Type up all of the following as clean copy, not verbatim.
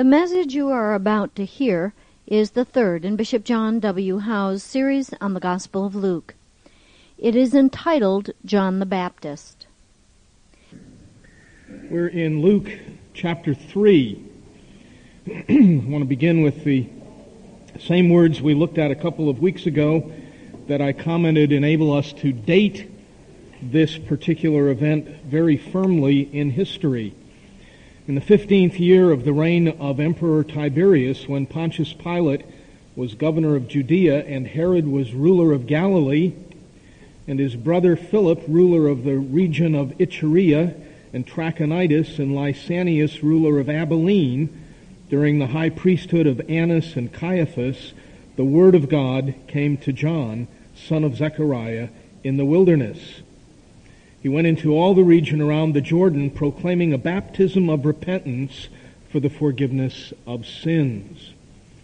The message you are about to hear is the third in Bishop John W. Howe's series on the Gospel of Luke. It is entitled John the Baptist. We're in Luke chapter 3. I want to begin with the same words we looked at a couple of weeks ago that I commented enable us to date this particular event very firmly in history. In the 15th year of the reign of Emperor Tiberius, when Pontius Pilate was governor of Judea and Herod was ruler of Galilee, and his brother Philip, ruler of the region of Iturea, and Trachonitis and Lysanias, ruler of Abilene, during the high priesthood of Annas and Caiaphas, the word of God came to John, son of Zechariah, in the wilderness. He went into all the region around the Jordan, proclaiming a baptism of repentance for the forgiveness of sins.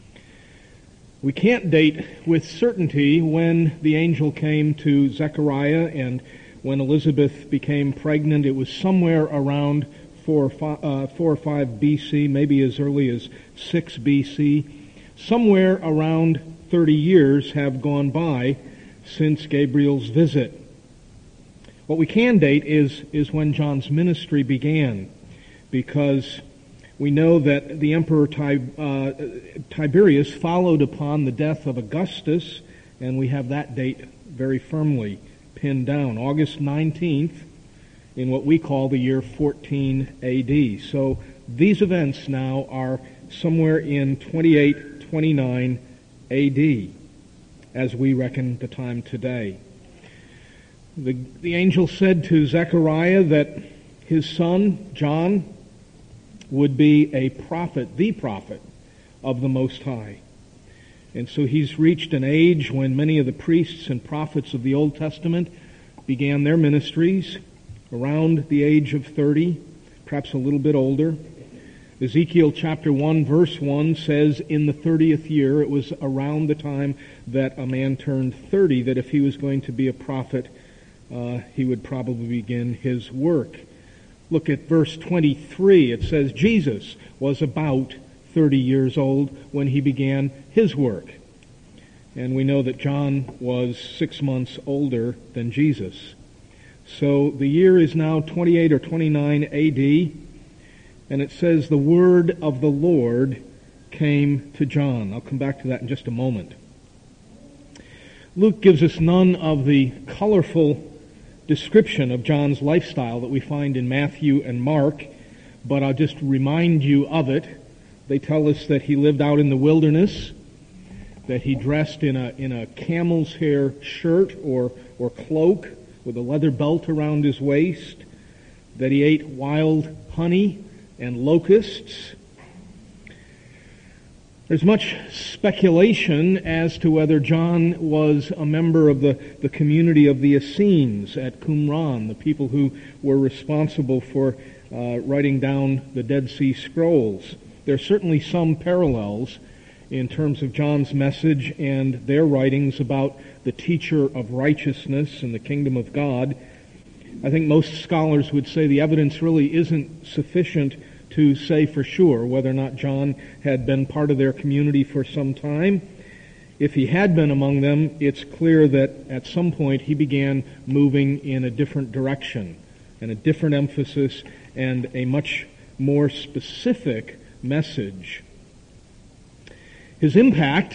We can't date with certainty when the angel came to Zechariah and when Elizabeth became pregnant. It was somewhere around 4 or 5 BC, maybe as early as 6 BC. Somewhere around 30 years have gone by since Gabriel's visit. What we can date is when John's ministry began, because we know that the Emperor Tiberius followed upon the death of Augustus, and we have that date very firmly pinned down, August 19th, in what we call the year 14 AD. So these events now are somewhere in 28, 29 AD, as we reckon the time today. The angel said to Zechariah that his son, John, would be a prophet, the prophet of the Most High. And so he's reached an age when many of the priests and prophets of the Old Testament began their ministries around the age of 30, perhaps a little bit older. Ezekiel chapter 1 verse 1 says in the 30th year, it was around the time that a man turned 30, that if he was going to be a prophet, he would probably begin his work. Look at verse 23. It says Jesus was about 30 years old when he began his work. And we know that John was 6 months older than Jesus. So the year is now 28 or 29 AD, and it says the word of the Lord came to John. I'll come back to that in just a moment. Luke gives us none of the colorful description of John's lifestyle that we find in Matthew and Mark, but I'll just remind you of it. They tell us that he lived out in the wilderness, that he dressed in a camel's hair shirt or cloak with a leather belt around his waist, that he ate wild honey and locusts. There's much speculation as to whether John was a member of the community of the Essenes at Qumran, the people who were responsible for writing down the Dead Sea Scrolls. There are certainly some parallels in terms of John's message and their writings about the teacher of righteousness and the kingdom of God. I think most scholars would say the evidence really isn't sufficient to say for sure whether or not John had been part of their community for some time. If he had been among them, it's clear that at some point he began moving in a different direction and a different emphasis and a much more specific message. His impact,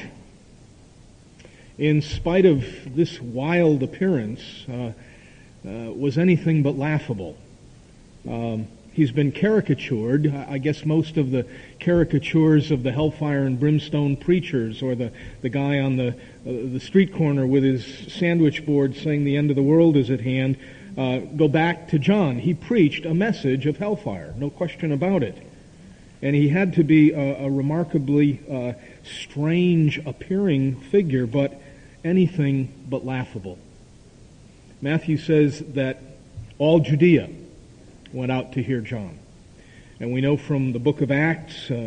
in spite of this wild appearance, was anything but laughable. He's been caricatured. I guess most of the caricatures of the hellfire and brimstone preachers, or the guy on the street corner with his sandwich board saying the end of the world is at hand, go back to John. He preached a message of hellfire, no question about it. And he had to be a remarkably strange appearing figure, but anything but laughable. Matthew says that all Judea went out to hear John. And we know from the book of Acts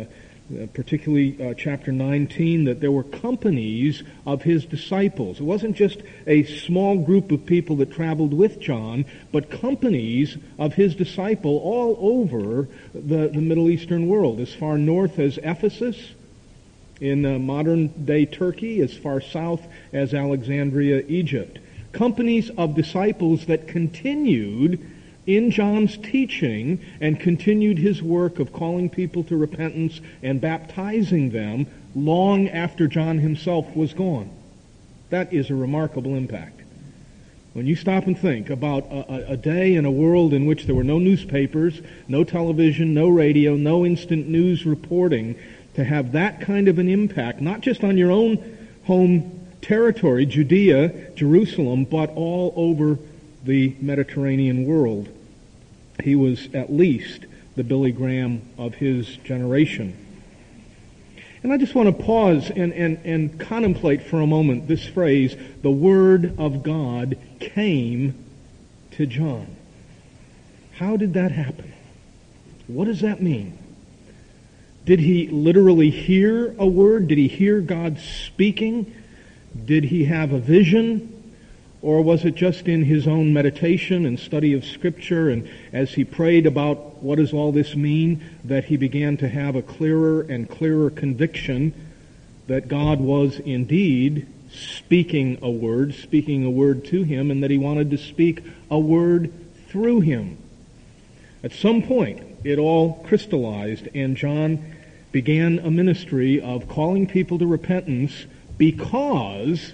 particularly chapter 19, that there were companies of his disciples. It wasn't just a small group of people that traveled with John, but companies of his disciple all over the Middle Eastern world, as far north as Ephesus, in modern-day Turkey, as far south as Alexandria, Egypt. Companies of disciples that continued in John's teaching and continued his work of calling people to repentance and baptizing them long after John himself was gone. That is a remarkable impact. When you stop and think about a day in a world in which there were no newspapers, no television, no radio, no instant news reporting, to have that kind of an impact, not just on your own home territory, Judea, Jerusalem, but all over the Mediterranean world. He was at least the Billy Graham of his generation. And I just want to pause and contemplate for a moment this phrase, the Word of God came to John. How did that happen? What does that mean? Did he literally hear a word? Did he hear God speaking? Did he have a vision? Or was it just in his own meditation and study of Scripture, and as he prayed about what does all this mean, that he began to have a clearer and clearer conviction that God was indeed speaking a word to him, and that he wanted to speak a word through him? At some point, it all crystallized, and John began a ministry of calling people to repentance because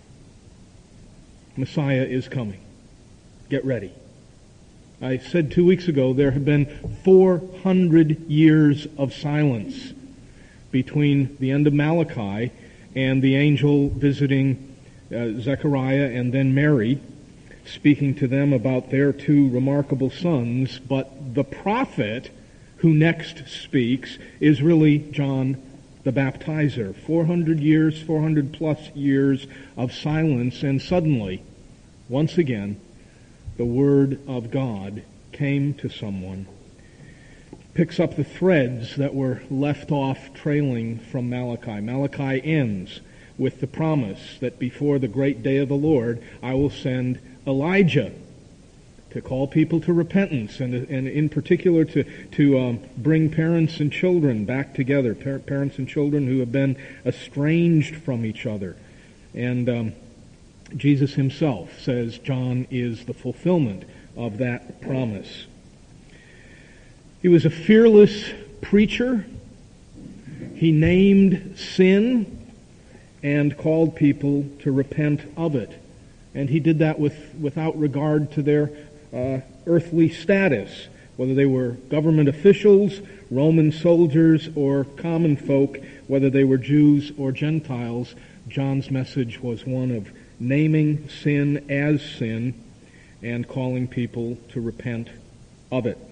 Messiah is coming. Get ready. I said 2 weeks ago there have been 400 years of silence between the end of Malachi and the angel visiting Zechariah and then Mary, speaking to them about their two remarkable sons. But the prophet who next speaks is really John the Baptizer. 400 years, 400 plus years of silence, and suddenly, once again, the Word of God came to someone. Picks up the threads that were left off trailing from Malachi. Malachi ends with the promise that before the great day of the Lord, I will send Elijah to call people to repentance, and in particular to bring parents and children back together, parents and children who have been estranged from each other. And Jesus himself says John is the fulfillment of that promise. He was a fearless preacher. He named sin and called people to repent of it. And he did that without regard to their earthly status, whether they were government officials, Roman soldiers, or common folk, whether they were Jews or Gentiles. John's message was one of naming sin as sin and calling people to repent of it.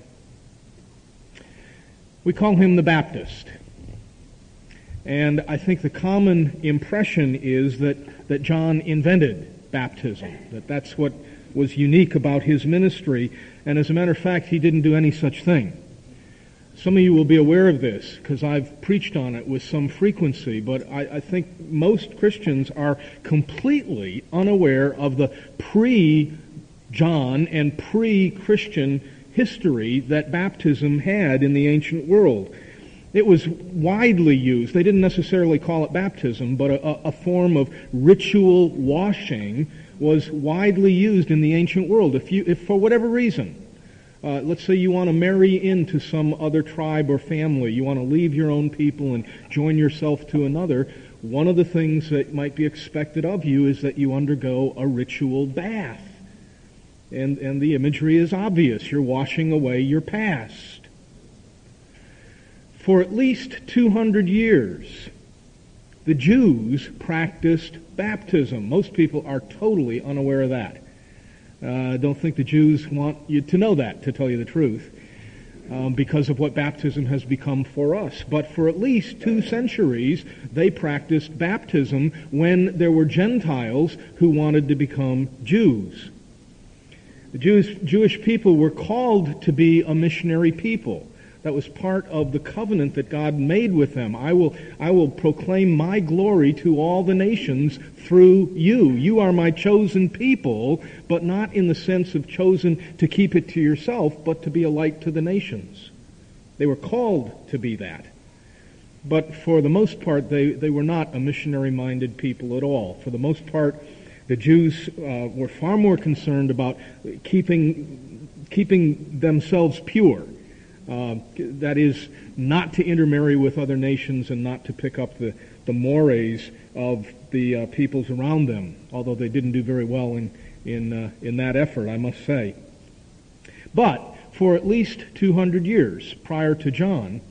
We call him the Baptist. And I think the common impression is that John invented baptism, that's what was unique about his ministry, and as a matter of fact, he didn't do any such thing. Some of you will be aware of this, because I've preached on it with some frequency, but I think most Christians are completely unaware of the pre-John and pre-Christian history that baptism had in the ancient world. It was widely used. They didn't necessarily call it baptism, but a form of ritual washing was widely used in the ancient world. If for whatever reason, let's say you want to marry into some other tribe or family, you want to leave your own people and join yourself to another, one of the things that might be expected of you is that you undergo a ritual bath. And the imagery is obvious. You're washing away your past. For at least 200 years, the Jews practiced baptism. Most people are totally unaware of that. I don't think the Jews want you to know that, to tell you the truth, because of what baptism has become for us. But for at least 2 centuries, they practiced baptism when there were Gentiles who wanted to become Jews. The Jewish people were called to be a missionary people. That was part of the covenant that God made with them. I will proclaim my glory to all the nations through you. You are my chosen people, but not in the sense of chosen to keep it to yourself, but to be a light to the nations. They were called to be that. But for the most part, they were not a missionary-minded people at all. For the most part, the Jews were far more concerned about keeping themselves pure. That is, not to intermarry with other nations and not to pick up the mores of the peoples around them, although they didn't do very well in that effort, I must say. But for at least 200 years prior to John,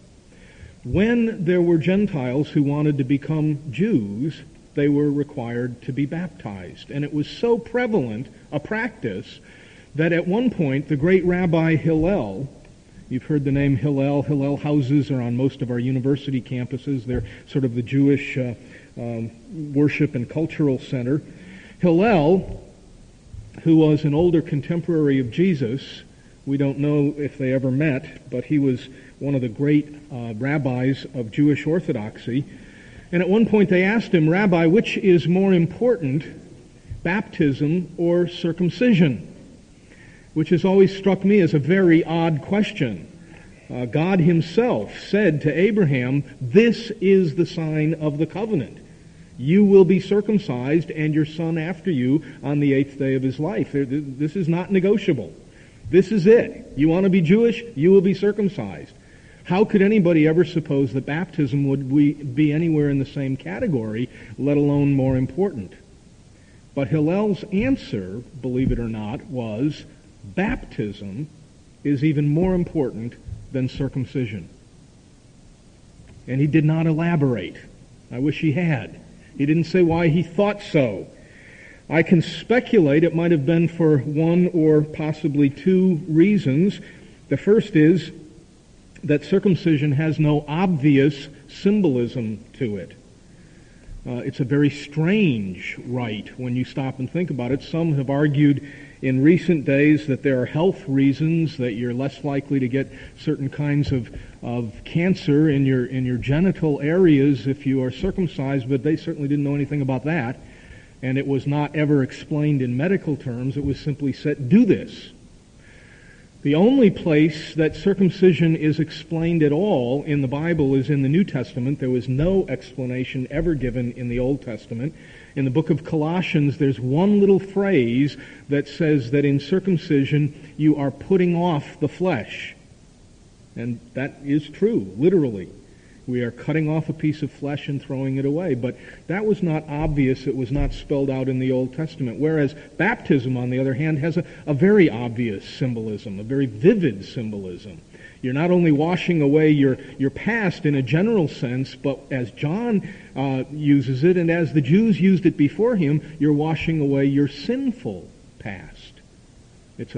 when there were Gentiles who wanted to become Jews, they were required to be baptized. And it was so prevalent a practice that at one point the great Rabbi Hillel, you've heard the name Hillel. Hillel houses are on most of our university campuses. They're sort of the Jewish worship and cultural center. Hillel, who was an older contemporary of Jesus, we don't know if they ever met, but he was one of the great rabbis of Jewish orthodoxy. And at one point they asked him, Rabbi, which is more important, baptism or circumcision? Which has always struck me as a very odd question. God himself said to Abraham, this is the sign of the covenant. You will be circumcised and your son after you on the 8th day of his life. This is not negotiable. This is it. You want to be Jewish? You will be circumcised. How could anybody ever suppose that baptism would be anywhere in the same category, let alone more important? But Hillel's answer, believe it or not, was baptism is even more important than circumcision. And he did not elaborate. I wish he had. He didn't say why he thought so. I can speculate it might have been for one or possibly two reasons. The first is that circumcision has no obvious symbolism to it. It's a very strange rite when you stop and think about it. Some have argued in recent days that there are health reasons, that you're less likely to get certain kinds of cancer in your genital areas if you are circumcised, but they certainly didn't know anything about that. And it was not ever explained in medical terms. It was simply said, do this. The only place that circumcision is explained at all in the Bible is in the New Testament. There was no explanation ever given in the Old Testament. In the book of Colossians, there's one little phrase that says that in circumcision you are putting off the flesh. And that is true, literally. We are cutting off a piece of flesh and throwing it away. But that was not obvious. It was not spelled out in the Old Testament. Whereas baptism, on the other hand, has a very obvious symbolism, a very vivid symbolism. You're not only washing away your past in a general sense, but as John uses it, and as the Jews used it before him, you're washing away your sinful past. It's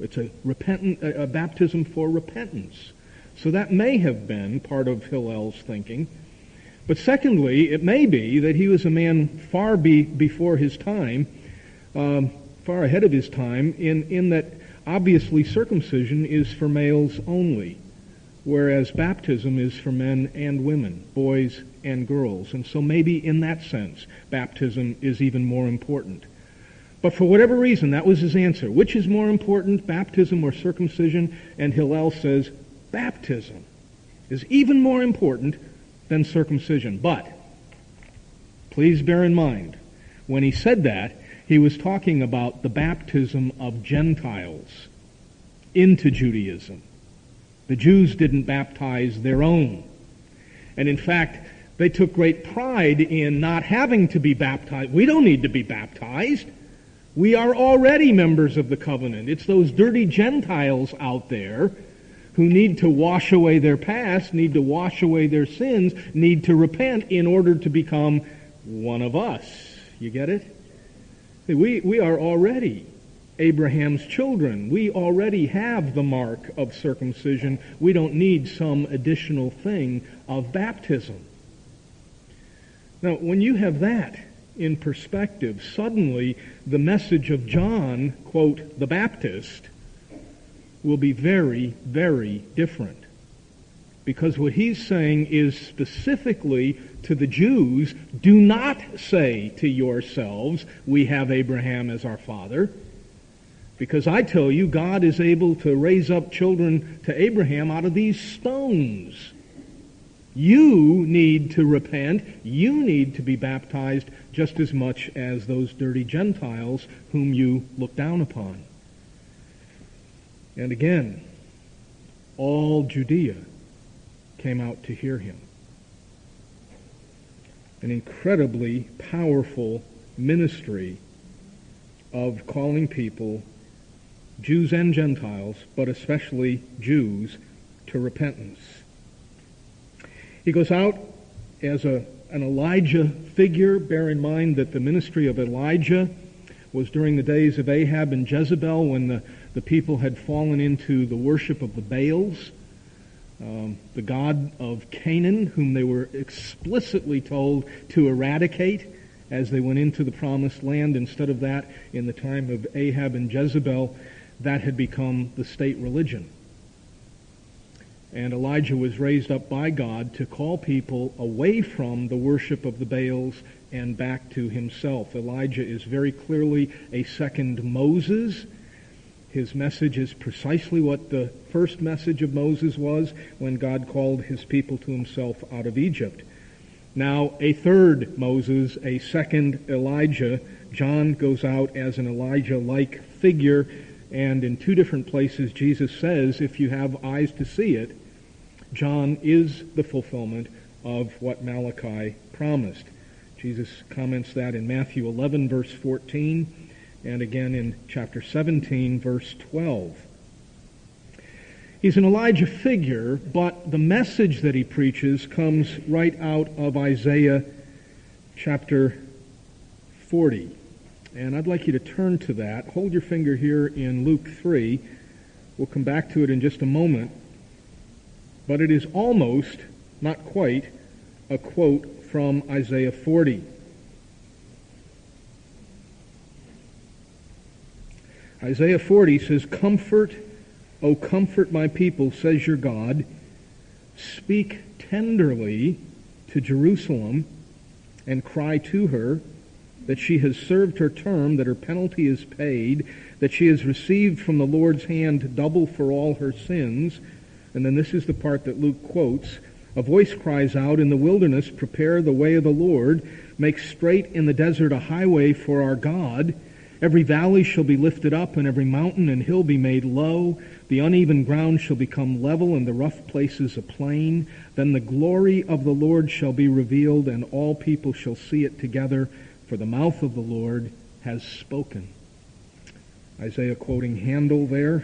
a baptism for repentance. So that may have been part of Hillel's thinking. But secondly, it may be that he was a man far before his time, far ahead of his time, in that obviously circumcision is for males only, whereas baptism is for men and women, boys and girls. And so maybe in that sense, baptism is even more important. But for whatever reason, that was his answer. Which is more important, baptism or circumcision? And Hillel says, baptism is even more important than circumcision. But please bear in mind, when he said that, he was talking about the baptism of Gentiles into Judaism. The Jews didn't baptize their own. And in fact, they took great pride in not having to be baptized. We don't need to be baptized. We are already members of the covenant. It's those dirty Gentiles out there who need to wash away their past, need to wash away their sins, need to repent in order to become one of us. You get it? We are already Abraham's children. We already have the mark of circumcision. We don't need some additional thing of baptism. Now, when you have that in perspective, suddenly the message of John, quote, the Baptist, will be very, very different. Because what he's saying is specifically to the Jews, do not say to yourselves, we have Abraham as our father. Because I tell you, God is able to raise up children to Abraham out of these stones. You need to repent. You need to be baptized just as much as those dirty Gentiles whom you look down upon. And again, all Judea came out to hear him. An incredibly powerful ministry of calling people, Jews and Gentiles, but especially Jews, to repentance. He goes out as an Elijah figure. Bear in mind that the ministry of Elijah was during the days of Ahab and Jezebel, when the people had fallen into the worship of the Baals, the god of Canaan, whom they were explicitly told to eradicate as they went into the promised land. Instead of that, in the time of Ahab and Jezebel, that had become the state religion. And Elijah was raised up by God to call people away from the worship of the Baals and back to himself. Elijah is very clearly a second Moses. His message is precisely what the first message of Moses was when God called his people to himself out of Egypt. Now, a third Moses, a second Elijah. John goes out as an Elijah-like figure, and in two different places Jesus says, if you have eyes to see it, John is the fulfillment of what Malachi promised. Jesus comments that in Matthew 11, verse 14, and again in chapter 17, verse 12. He's an Elijah figure, but the message that he preaches comes right out of Isaiah chapter 40. And I'd like you to turn to that. Hold your finger here in Luke 3. We'll come back to it in just a moment. But it is almost, not quite, a quote from Isaiah 40. Isaiah 40 says, "Comfort, O comfort my people, says your God. Speak tenderly to Jerusalem and cry to her that she has served her term, that her penalty is paid, that she has received from the Lord's hand double for all her sins." And then this is the part that Luke quotes. "A voice cries out in the wilderness, prepare the way of the Lord, make straight in the desert a highway for our God. Every valley shall be lifted up, and every mountain and hill be made low. The uneven ground shall become level, and the rough places a plain. Then the glory of the Lord shall be revealed, and all people shall see it together, for the mouth of the Lord has spoken." Isaiah quoting Handel there.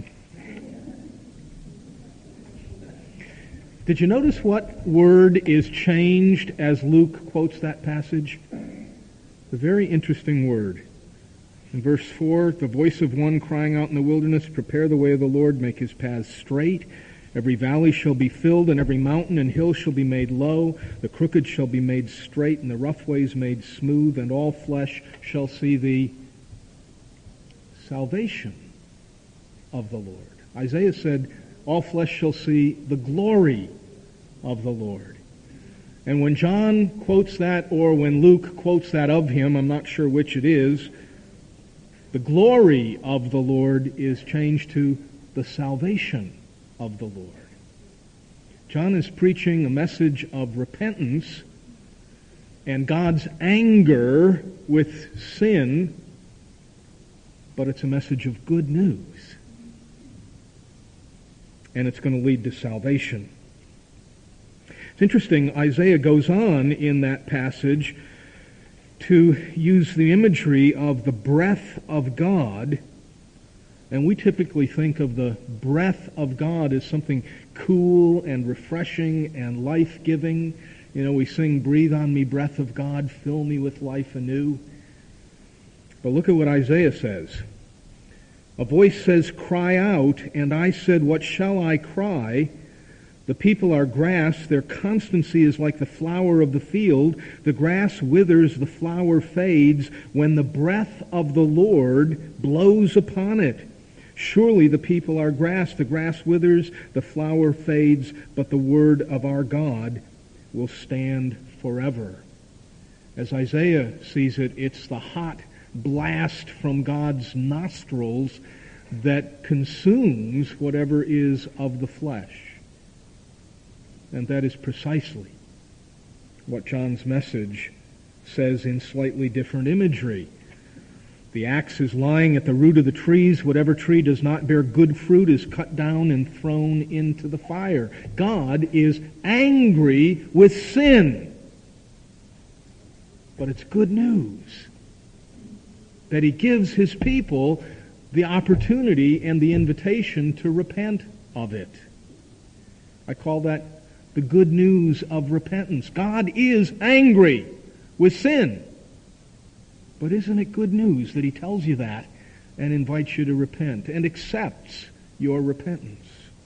Did you notice what word is changed as Luke quotes that passage? A very interesting word. In verse 4, "The voice of one crying out in the wilderness, prepare the way of the Lord, make his paths straight. Every valley shall be filled, and every mountain and hill shall be made low. The crooked shall be made straight, and the rough ways made smooth, and all flesh shall see the salvation of the Lord." Isaiah said, all flesh shall see the glory of the Lord. And when John quotes that, or when Luke quotes that of him, I'm not sure which it is, the glory of the Lord is changed to the salvation of the Lord. John is preaching a message of repentance and God's anger with sin, but it's a message of good news. And it's going to lead to salvation. It's interesting, Isaiah goes on in that passage to use the imagery of the breath of God. And we typically think of the breath of God as something cool and refreshing and life-giving. You know, we sing, "Breathe on me, breath of God, fill me with life anew." But look at what Isaiah says. "A voice says, cry out, and I said, what shall I cry? The people are grass, their constancy is like the flower of the field. The grass withers, the flower fades, when the breath of the Lord blows upon it. Surely the people are grass. The grass withers, the flower fades, but the word of our God will stand forever. As Isaiah sees it, it's the hot blast from God's nostrils that consumes whatever is of the flesh. And that is precisely what John's message says in slightly different imagery. The axe is lying at the root of the trees. Whatever tree does not bear good fruit is cut down and thrown into the fire. God is angry with sin. But it's good news that he gives his people the opportunity and the invitation to repent of it. I call that the good news of repentance. God is angry with sin. But isn't it good news that he tells you that and invites you to repent and accepts your repentance?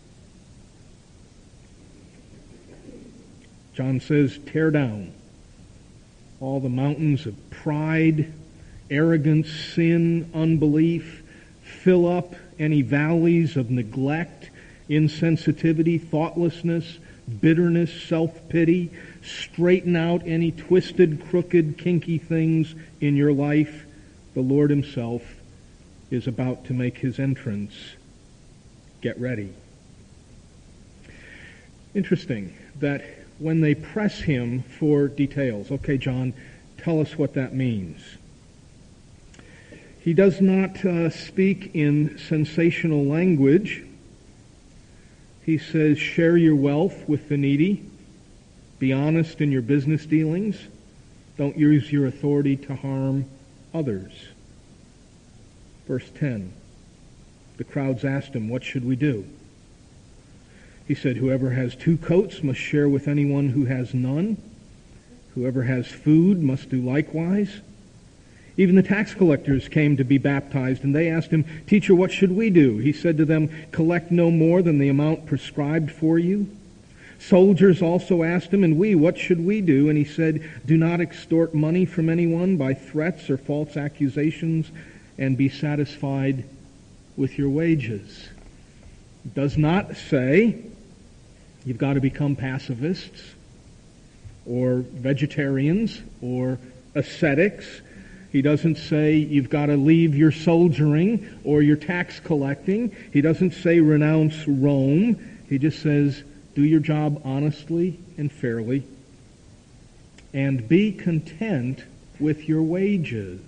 John says, tear down all the mountains of pride, arrogance, sin, unbelief. Fill up any valleys of neglect, insensitivity, thoughtlessness, bitterness, self-pity. Straighten out any twisted, crooked, kinky things in your life. The Lord himself is about to make his entrance. Get ready. Interesting that when they press him for details, okay, John, tell us what that means. He does not speak in sensational language. He says, share your wealth with the needy. Be honest in your business dealings. Don't use your authority to harm others. Verse 10. The crowds asked him, what should we do? He said, whoever has 2 coats must share with anyone who has none. Whoever has food must do likewise. Even the tax collectors came to be baptized, and they asked him, Teacher, what should we do? He said to them, collect no more than the amount prescribed for you. Soldiers also asked him, and we, what should we do? And he said, do not extort money from anyone by threats or false accusations, and be satisfied with your wages. It does not say you've got to become pacifists or vegetarians or ascetics. He doesn't say you've got to leave your soldiering or your tax collecting. He doesn't say renounce Rome. He just says do your job honestly and fairly and be content with your wages.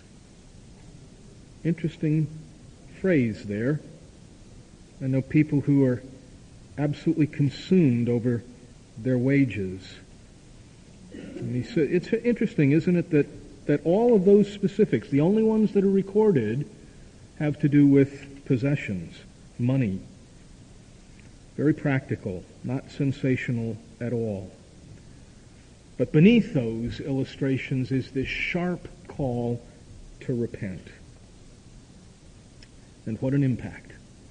Interesting phrase there. I know people who are absolutely consumed over their wages. And he said, it's interesting, isn't it, that all of those specifics, the only ones that are recorded, have to do with possessions, money. Very practical, not sensational at all. But beneath those illustrations is this sharp call to repent. And what an impact.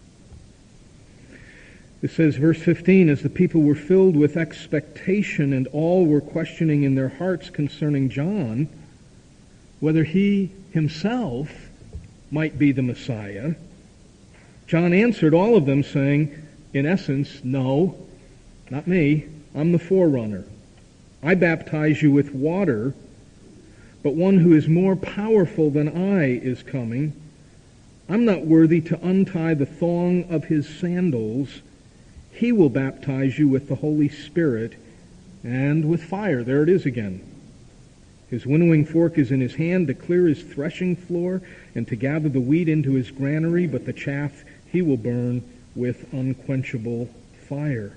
It says, verse 15, as the people were filled with expectation and all were questioning in their hearts concerning John, whether he himself might be the Messiah, John answered all of them saying, in essence, no, not me. I'm the forerunner. I baptize you with water, but one who is more powerful than I is coming. I'm not worthy to untie the thong of his sandals. He will baptize you with the Holy Spirit and with fire. There it is again. His winnowing fork is in his hand to clear his threshing floor and to gather the wheat into his granary, but the chaff he will burn with unquenchable fire.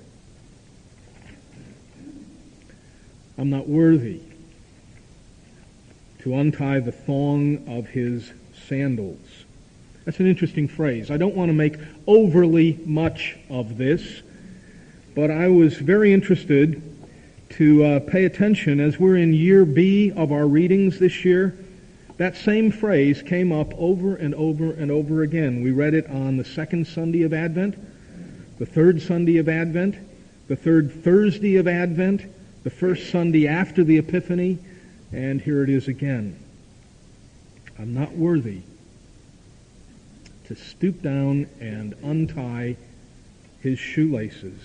I'm not worthy to untie the thong of his sandals. That's an interesting phrase. I don't want to make overly much of this, but I was very interested to pay attention as we're in year B of our readings this year. That same phrase came up over and over and over again. We read it on the second Sunday of Advent, the third Sunday of Advent, the third Thursday of Advent, the first Sunday after the Epiphany, and here it is again. I'm not worthy to stoop down and untie his shoelaces.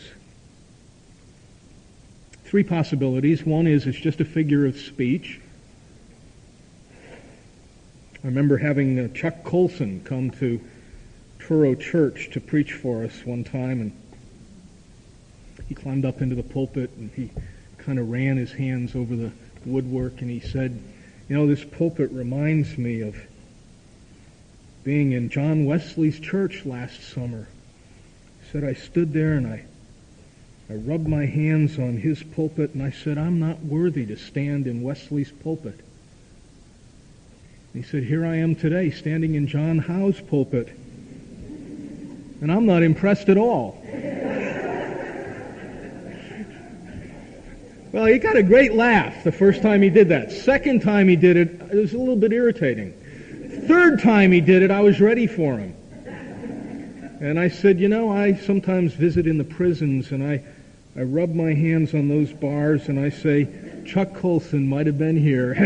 Three possibilities. One is it's just a figure of speech. I remember having Chuck Colson come to Truro Church to preach for us one time, and he climbed up into the pulpit and he kind of ran his hands over the woodwork, and he said, "You know, this pulpit reminds me of being in John Wesley's church last summer." He said, "I stood there and I rubbed my hands on his pulpit, and I said, I'm not worthy to stand in Wesley's pulpit." He said, "Here I am today, standing in John Howe's pulpit, and I'm not impressed at all." Well, he got a great laugh the first time he did that. Second time he did it, it was a little bit irritating. Third time he did it, I was ready for him. And I said, "You know, I sometimes visit in the prisons, and I rub my hands on those bars, and I say, Chuck Colson might have been here."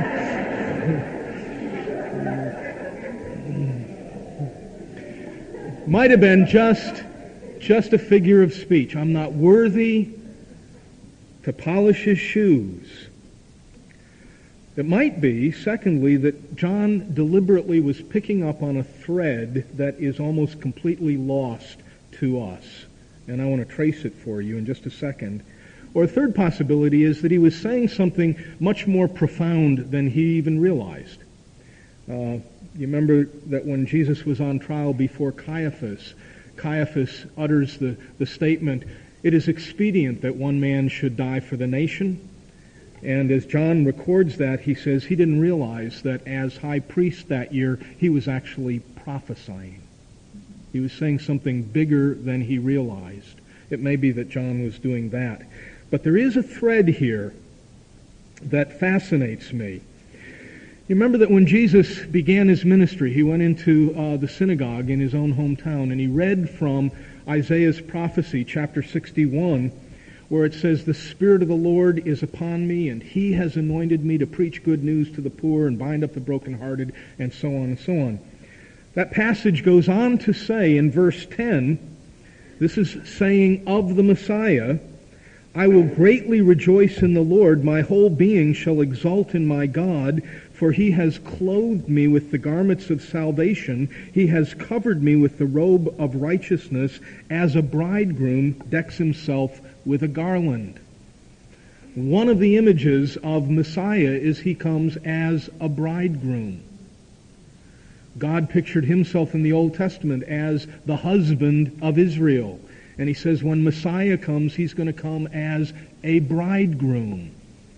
Might have been just a figure of speech. I'm not worthy to polish his shoes. It might be, secondly, that John deliberately was picking up on a thread that is almost completely lost to us. And I want to trace it for you in just a second. Or a third possibility is that he was saying something much more profound than he even realized. You remember that when Jesus was on trial before Caiaphas, Caiaphas utters the statement, "It is expedient that one man should die for the nation." And as John records that, he says he didn't realize that as high priest that year, he was actually prophesying. He was saying something bigger than he realized. It may be that John was doing that. But there is a thread here that fascinates me. You remember that when Jesus began his ministry, he went into the synagogue in his own hometown, and he read from Isaiah's prophecy, chapter 61, where it says, "The Spirit of the Lord is upon me, and he has anointed me to preach good news to the poor and bind up the brokenhearted," and so on and so on. That passage goes on to say in verse 10, this is saying of the Messiah, "I will greatly rejoice in the Lord. My whole being shall exult in my God, for he has clothed me with the garments of salvation. He has covered me with the robe of righteousness, as a bridegroom decks himself with a garland." One of the images of Messiah is he comes as a bridegroom. God pictured himself in the Old Testament as the husband of Israel. And he says when Messiah comes, he's going to come as a bridegroom.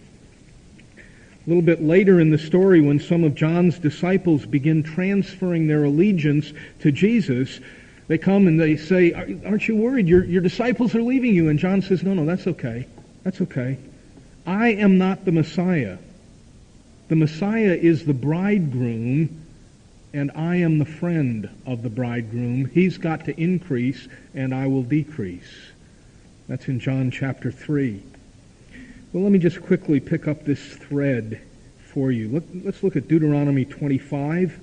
A little bit later in the story, when some of John's disciples begin transferring their allegiance to Jesus, they come and they say, "Aren't you worried? Your disciples are leaving you." And John says, No, that's okay. That's okay. I am not the Messiah. The Messiah is the bridegroom, and I am the friend of the bridegroom. He's got to increase, and I will decrease. That's in John chapter 3. Well, let me just quickly pick up this thread for you. Let's look at Deuteronomy 25.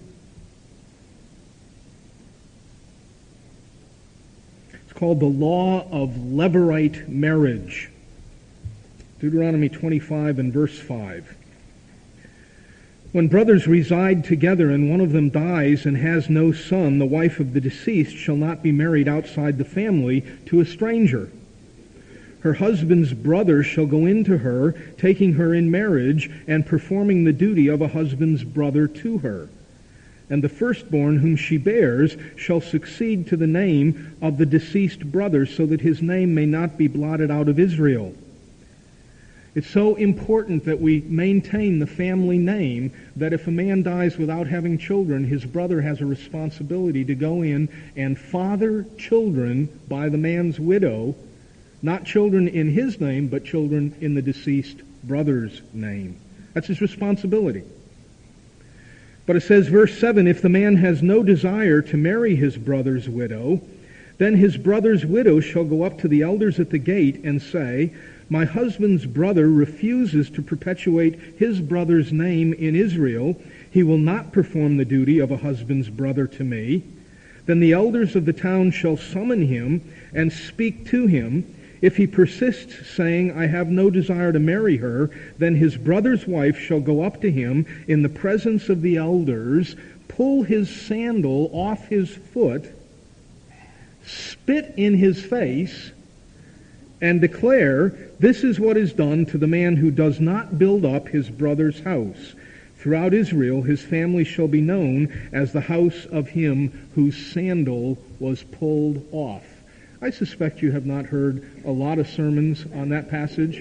It's called the Law of Levirate Marriage. Deuteronomy 25 and verse 5. "When brothers reside together and one of them dies and has no son, the wife of the deceased shall not be married outside the family to a stranger. Her husband's brother shall go into her, taking her in marriage and performing the duty of a husband's brother to her. And the firstborn whom she bears shall succeed to the name of the deceased brother, so that his name may not be blotted out of Israel." It's so important that we maintain the family name that if a man dies without having children, his brother has a responsibility to go in and father children by the man's widow, not children in his name, but children in the deceased brother's name. That's his responsibility. But it says, verse 7, "If the man has no desire to marry his brother's widow, then his brother's widow shall go up to the elders at the gate and say, 'My husband's brother refuses to perpetuate his brother's name in Israel. He will not perform the duty of a husband's brother to me. Then the elders of the town shall summon him and speak to him. If he persists, saying, I have no desire to marry her, then his brother's wife shall go up to him in the presence of the elders, pull his sandal off his foot, spit in his face, and declare, This is what is done to the man who does not build up his brother's house. Throughout Israel his family shall be known as the house of him whose sandal was pulled off. I suspect you have not heard a lot of sermons on that passage.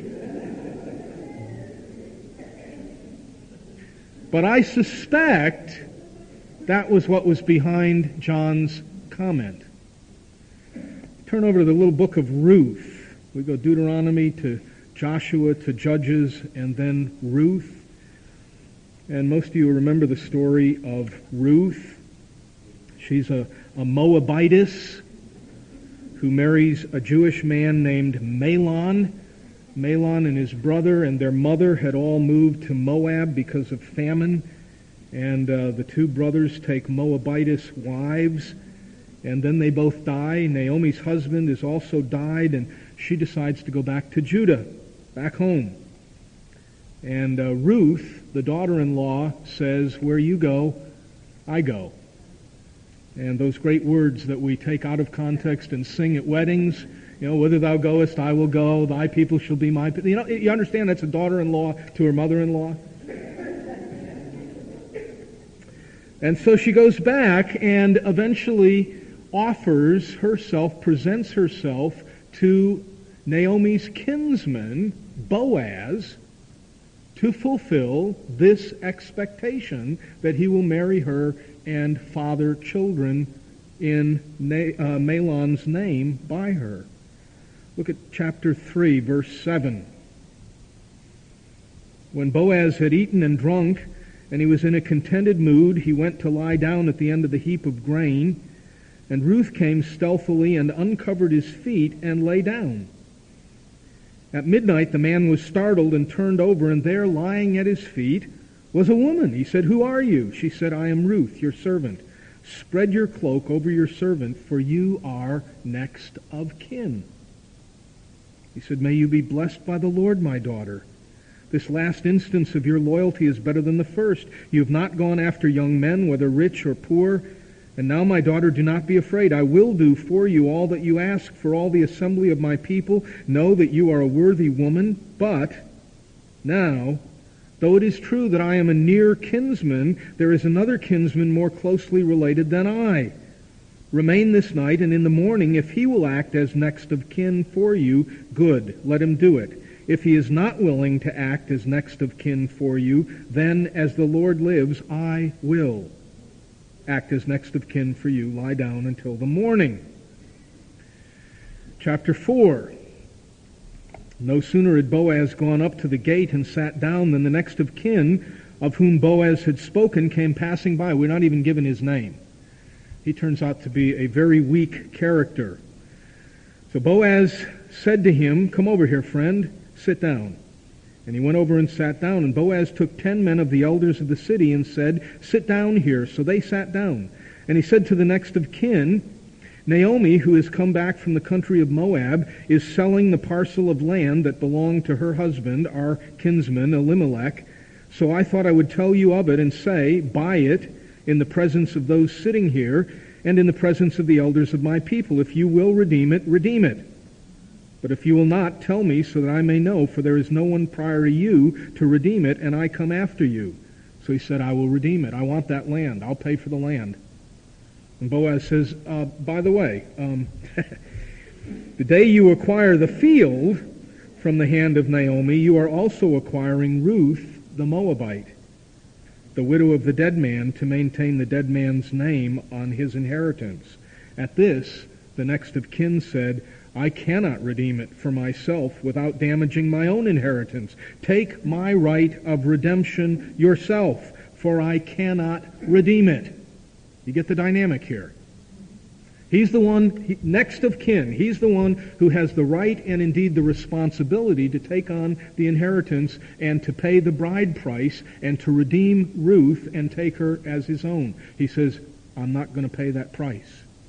But I suspect that was what was behind John's comment. Turn over to the little book of Ruth. We go Deuteronomy to Joshua to Judges and then Ruth. And most of you remember the story of Ruth. She's a Moabitess who marries a Jewish man named Mahlon. Mahlon and his brother and their mother had all moved to Moab because of famine. And the two brothers take Moabitess wives. And then they both die. Naomi's husband has also died. And she decides to go back to Judah, back home. And Ruth, the daughter-in-law, says, Where you go, I go. And those great words that we take out of context and sing at weddings, whither thou goest, I will go, thy people shall be my people. You understand that's a daughter-in-law to her mother-in-law? And so she goes back and eventually offers herself, presents herself to Naomi's kinsman, Boaz, to fulfill this expectation that he will marry her and father children in Mahlon's name by her. Look at chapter 3, verse 7. When Boaz had eaten and drunk, and he was in a contented mood, he went to lie down at the end of the heap of grain, and Ruth came stealthily and uncovered his feet and lay down. At midnight the man was startled and turned over, and there, lying at his feet, was a woman. He said, Who are you? She said, I am Ruth, your servant. Spread your cloak over your servant, for you are next of kin. He said, May you be blessed by the Lord, my daughter. This last instance of your loyalty is better than the first. You have not gone after young men, whether rich or poor. And now, my daughter, do not be afraid. I will do for you all that you ask for all the assembly of my people. Know that you are a worthy woman. But now, though it is true that I am a near kinsman, there is another kinsman more closely related than I. Remain this night, and in the morning, if he will act as next of kin for you, good, let him do it. If he is not willing to act as next of kin for you, then, as the Lord lives, I will act as next of kin for you. Lie down until the morning. Chapter 4. No sooner had Boaz gone up to the gate and sat down than the next of kin, of whom Boaz had spoken, came passing by. We're not even given his name. He turns out to be a very weak character. So Boaz said to him, Come over here, friend, sit down. And he went over and sat down, and Boaz took 10 men of the elders of the city and said, Sit down here. So they sat down. And he said to the next of kin, Naomi, who has come back from the country of Moab, is selling the parcel of land that belonged to her husband, our kinsman Elimelech. So I thought I would tell you of it and say, Buy it in the presence of those sitting here and in the presence of the elders of my people. If you will redeem it, redeem it. But if you will not, tell me so that I may know, for there is no one prior to you to redeem it, and I come after you. So he said, I will redeem it. I want that land. I'll pay for the land. And Boaz says, by the way, the day you acquire the field from the hand of Naomi, you are also acquiring Ruth the Moabite, the widow of the dead man, to maintain the dead man's name on his inheritance. At this, the next of kin said, I cannot redeem it for myself without damaging my own inheritance. Take my right of redemption yourself, for I cannot redeem it. You get the dynamic here. He's the one, next of kin. He's the one who has the right and indeed the responsibility to take on the inheritance and to pay the bride price and to redeem Ruth and take her as his own. He says, I'm not going to pay that price.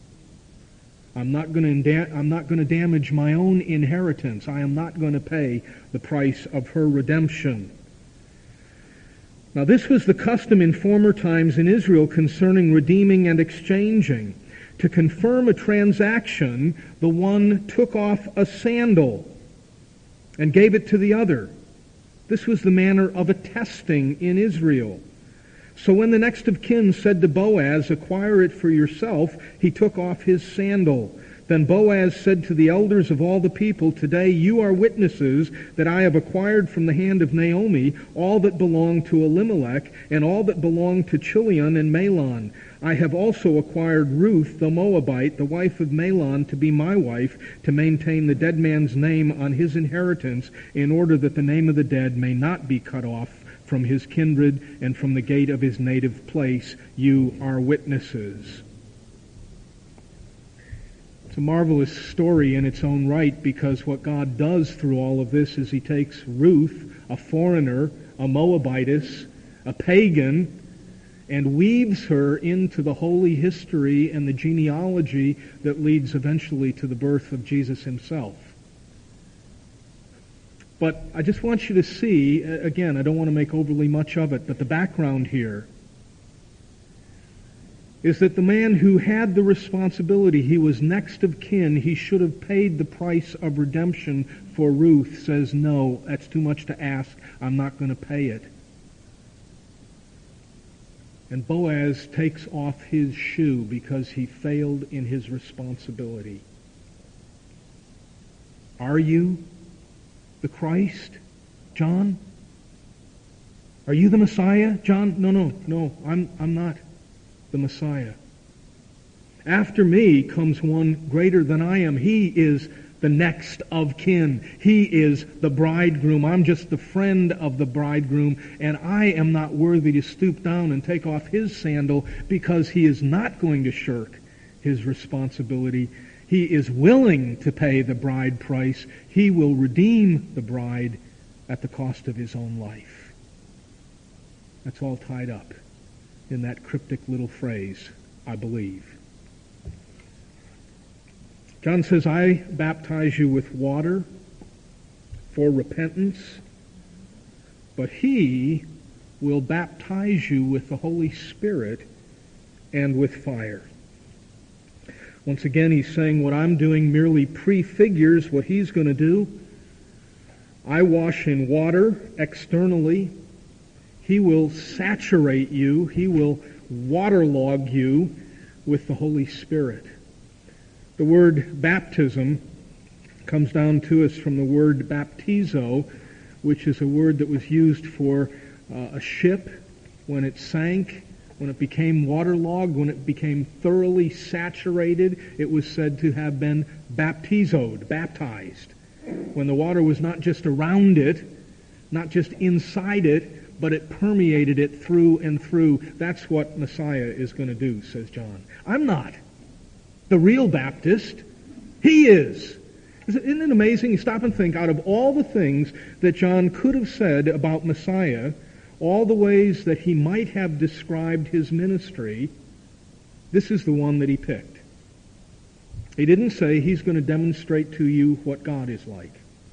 I'm not going to damage my own inheritance. I am not going to pay the price of her redemption. Now, this was the custom in former times in Israel concerning redeeming and exchanging. To confirm a transaction, the one took off a sandal and gave it to the other. This was the manner of attesting in Israel. So when the next of kin said to Boaz, "Acquire it for yourself," he took off his sandal. Then Boaz said to the elders of all the people, "Today you are witnesses that I have acquired from the hand of Naomi all that belonged to Elimelech and all that belonged to Chilion and Mahlon. I have also acquired Ruth the Moabite, the wife of Mahlon, to be my wife, to maintain the dead man's name on his inheritance, in order that the name of the dead may not be cut off from his kindred and from the gate of his native place. You are witnesses." It's a marvelous story in its own right, because what God does through all of this is he takes Ruth, a foreigner, a Moabitess, a pagan, and weaves her into the holy history and the genealogy that leads eventually to the birth of Jesus himself. But I just want you to see, again, I don't want to make overly much of it, but the background here is that the man who had the responsibility, he was next of kin, he should have paid the price of redemption for Ruth, says, "No, that's too much to ask. I'm not going to pay it." And Boaz takes off his shoe because he failed in his responsibility. Are you the Christ, John? Are you the Messiah, John? No, I'm not the Messiah. After me comes one greater than I am. He is the next of kin. He is the bridegroom. I'm just the friend of the bridegroom, and I am not worthy to stoop down and take off his sandal, because he is not going to shirk his responsibility. He is willing to pay the bride price. He will redeem the bride at the cost of his own life. That's all tied up in that cryptic little phrase, "I believe." John says, "I baptize you with water for repentance, but he will baptize you with the Holy Spirit and with fire." Once again, he's saying what I'm doing merely prefigures what he's going to do. I wash in water externally. He will saturate you. He will waterlog you with the Holy Spirit. The word baptism comes down to us from the word baptizo, which is a word that was used for a ship when it sank, when it became waterlogged, when it became thoroughly saturated. It was said to have been baptizoed, baptized, when the water was not just around it, not just inside it, but it permeated it through and through. That's what Messiah is going to do, says John. I'm not the real Baptist. He is. Isn't it amazing? You stop and think, out of all the things that John could have said about Messiah, all the ways that he might have described his ministry, this is the one that he picked. He didn't say he's going to demonstrate to you what God is like.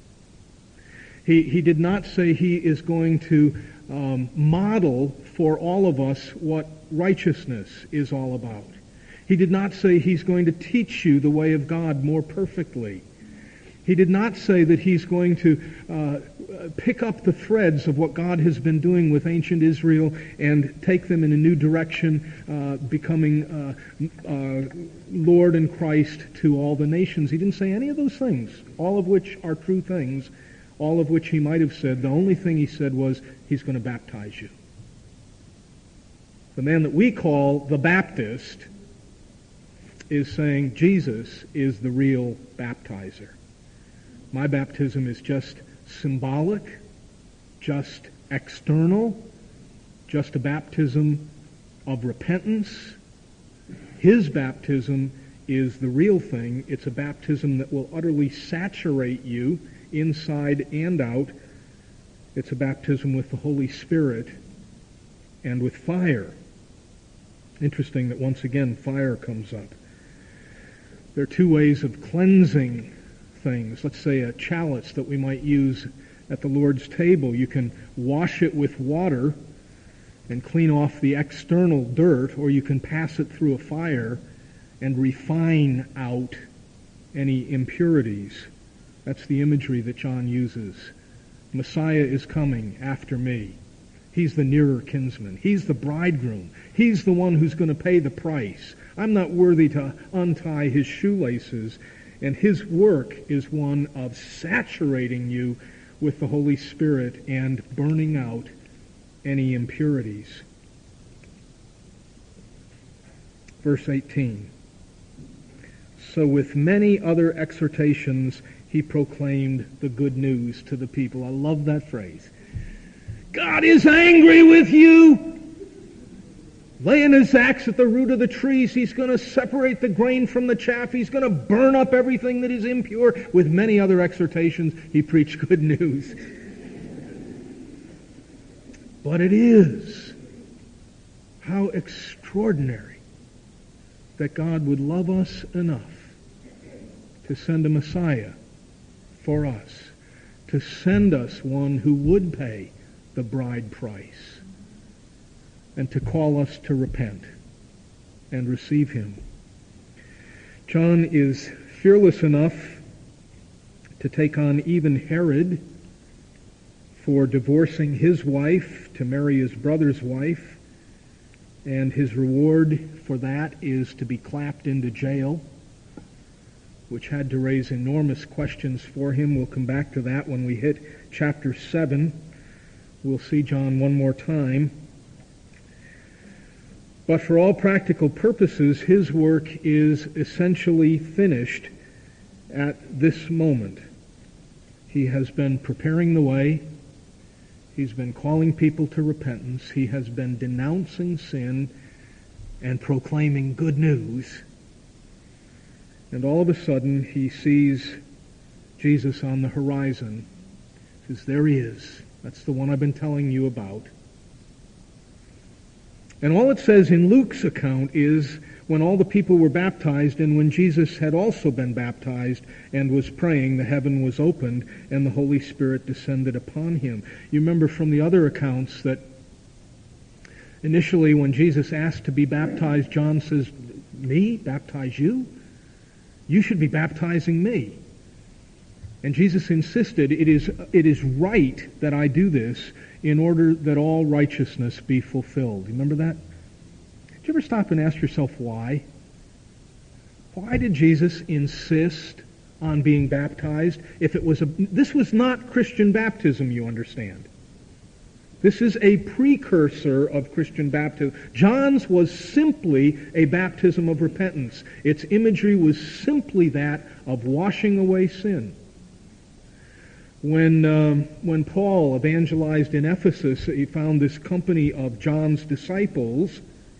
He did not say he is going to model for all of us what righteousness is all about. He did not say he's going to teach you the way of God more perfectly. He did not say that he's going to pick up the threads of what God has been doing with ancient Israel and take them in a new direction, becoming Lord and Christ to all the nations. He didn't say any of those things, all of which are true things, all of which he might have said. The only thing he said was, he's going to baptize you. The man that we call the Baptist is saying Jesus is the real baptizer. My baptism is just symbolic, just external, just a baptism of repentance. His baptism is the real thing. It's a baptism that will utterly saturate you inside and out. It's a baptism with the Holy Spirit and with fire. Interesting that once again fire comes up. There are two ways of cleansing things. Let's say a chalice that we might use at the Lord's table. You can wash it with water and clean off the external dirt, or you can pass it through a fire and refine out any impurities. That's the imagery that John uses. Messiah is coming after me. He's the nearer kinsman. He's the bridegroom. He's the one who's going to pay the price. I'm not worthy to untie his shoelaces, and his work is one of saturating you with the Holy Spirit and burning out any impurities. Verse 18. So with many other exhortations, he proclaimed the good news to the people. I love that phrase. God is angry with you. Laying his axe at the root of the trees, he's going to separate the grain from the chaff. He's going to burn up everything that is impure. With many other exhortations, he preached good news. But it is how extraordinary that God would love us enough to send a Messiah for us, to send us one who would pay the bride price, and to call us to repent and receive him. John is fearless enough to take on even Herod for divorcing his wife to marry his brother's wife, and his reward for that is to be clapped into jail, which had to raise enormous questions for him. We'll come back to that when we hit chapter 7. We'll see John one more time. But for all practical purposes, his work is essentially finished at this moment. He has been preparing the way. He's been calling people to repentance. He has been denouncing sin and proclaiming good news. And all of a sudden, he sees Jesus on the horizon. He says, there he is. That's the one I've been telling you about. And all it says in Luke's account is when all the people were baptized and when Jesus had also been baptized and was praying, the heaven was opened and the Holy Spirit descended upon him. You remember from the other accounts that initially when Jesus asked to be baptized, John says, me? Baptize you? You should be baptizing me. And Jesus insisted, it is right that I do this in order that all righteousness be fulfilled. Remember that? Did you ever stop and ask yourself why? Why did Jesus insist on being baptized? This was not Christian baptism, you understand. This is a precursor of Christian baptism. John's was simply a baptism of repentance. Its imagery was simply that of washing away sin. When Paul evangelized in Ephesus, he found this company of John's disciples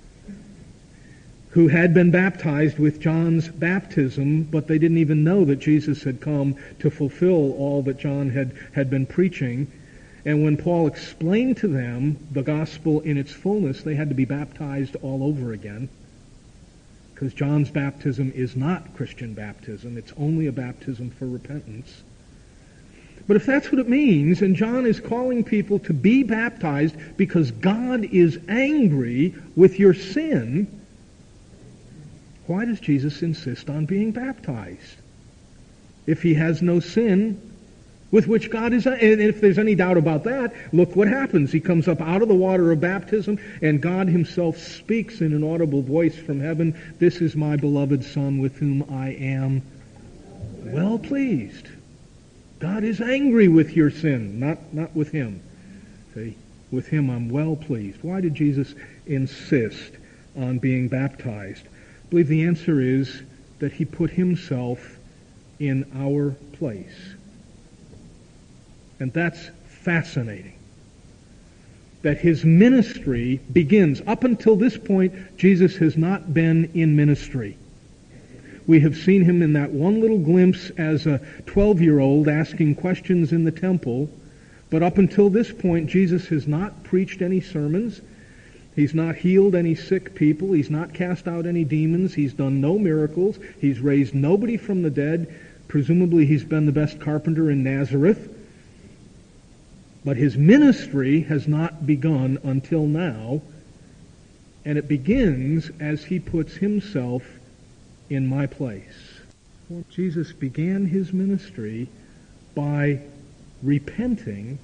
who had been baptized with John's baptism, but they didn't even know that Jesus had come to fulfill all that John had been preaching. And when Paul explained to them the gospel in its fullness, they had to be baptized all over again. Because John's baptism is not Christian baptism. It's only a baptism for repentance. But if that's what it means, and John is calling people to be baptized because God is angry with your sin, why does Jesus insist on being baptized? If he has no sin with which God is, and if there's any doubt about that, look what happens. He comes up out of the water of baptism, and God himself speaks in an audible voice from heaven, "This is my beloved Son with whom I am well pleased." God is angry with your sin, not with him. See, with him I'm well pleased. Why did Jesus insist on being baptized? I believe the answer is that he put himself in our place. And that's fascinating. That his ministry begins. Up until this point, Jesus has not been in ministry. We have seen him in that one little glimpse as a 12-year-old asking questions in the temple. But up until this point, Jesus has not preached any sermons. He's not healed any sick people. He's not cast out any demons. He's done no miracles. He's raised nobody from the dead. Presumably he's been the best carpenter in Nazareth. But his ministry has not begun until now, and it begins as he puts himself in my place. Jesus began his ministry by repenting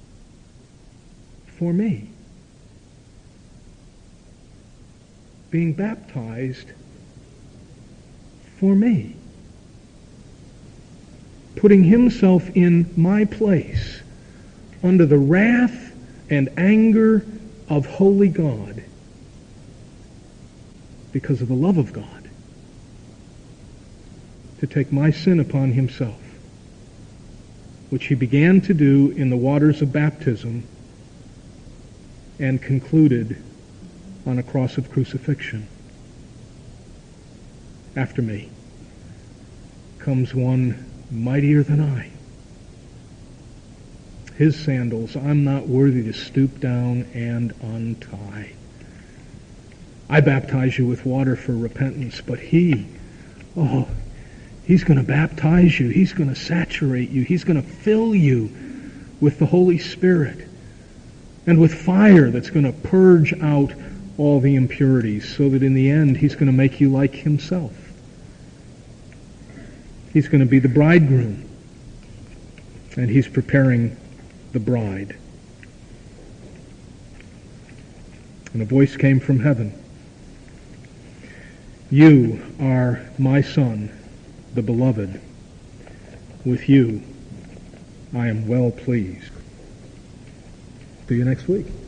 for me, being baptized for me, putting himself in my place under the wrath and anger of holy God because of the love of God, to take my sin upon himself, which he began to do in the waters of baptism and concluded on a cross of crucifixion. After me comes one mightier than I. His sandals I'm not worthy to stoop down and untie. I baptize you with water for repentance, but he's going to baptize you. He's going to saturate you. He's going to fill you with the Holy Spirit and with fire that's going to purge out all the impurities, so that in the end he's going to make you like himself. He's going to be the bridegroom, and he's preparing the bride. And a voice came from heaven. You are my Son, the beloved. With you I am well pleased. See you next week.